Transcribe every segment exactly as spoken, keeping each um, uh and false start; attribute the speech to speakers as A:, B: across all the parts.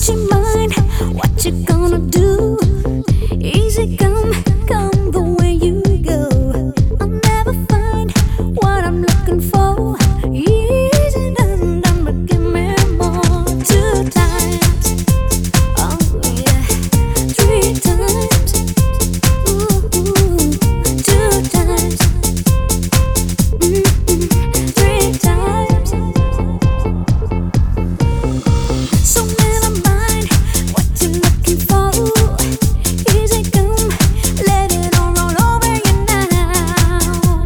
A: your mind. What you gonna do? Easy come, come the way you go. I'll never find what I'm looking for. Easy done, done, but give me more. Two times, oh yeah, three times, ooh, two times, mm-mm, three times. So never mind what you're looking for. Easy come, let it all roll over you now.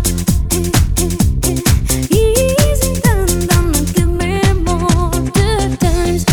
A: Easy done, done, give me more. Two times.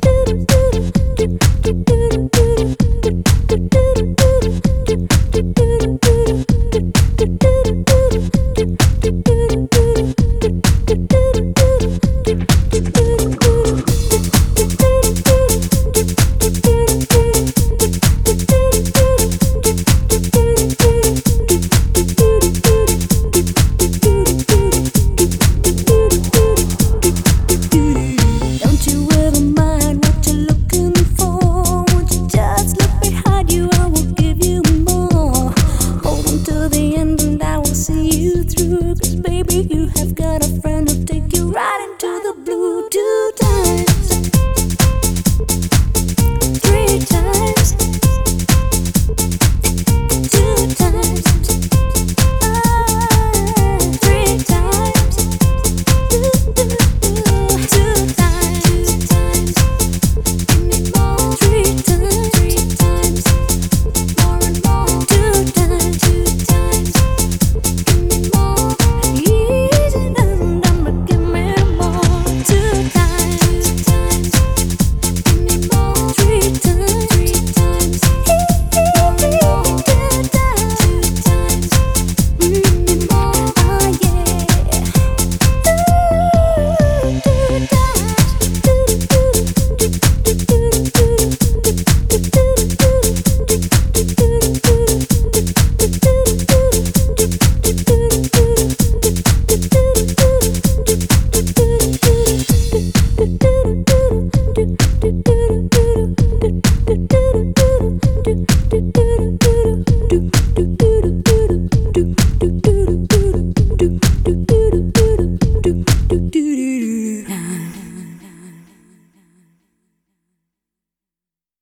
A: Don't you ever mind what you're looking for. Won't you just look behind you? I will give you more. Hold on to the end and I will see you through. 'Cause baby, you have got a friend who'll take you right into the blue. Two times, three times, two times, ah, three times, ooh, two times, give me more. Three times, three times, more and more. Two times, two times, give me more. Easy done, done, but give me more. Two times, two times, give me more. Three times, three times, more and more. Two times, two times, mm, more. Oh yeah. Two times.